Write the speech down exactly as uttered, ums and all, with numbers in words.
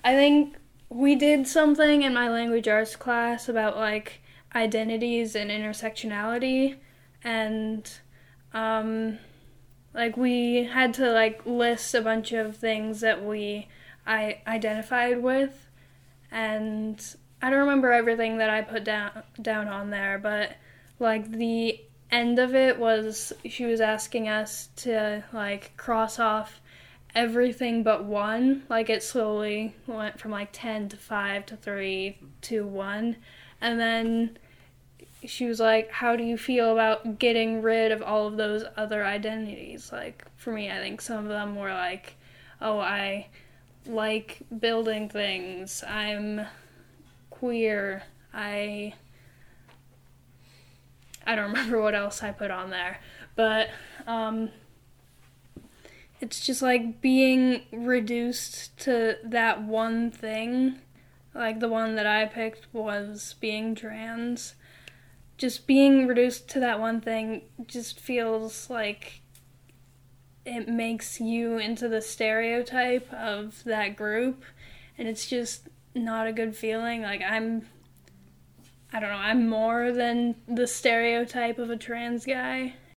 I think we did something in my language arts class about like identities and intersectionality, and um, like we had to like list a bunch of things that we I identified with, and I don't remember everything that I put down down on there, but like the end of it was she was asking us to like cross off everything but one. Like it slowly went from like ten to five to three to one. And then she was like, how do you feel about getting rid of all of those other identities? Like for me, I think some of them were like, oh, I like building things. I'm queer. I I don't remember what else I put on there. But um it's just like being reduced to that one thing. Like the one that I picked was being trans. Just being reduced to that one thing just feels like it makes you into the stereotype of that group, and it's just not a good feeling. Like I'm I don't know, I'm more than the stereotype of a trans guy,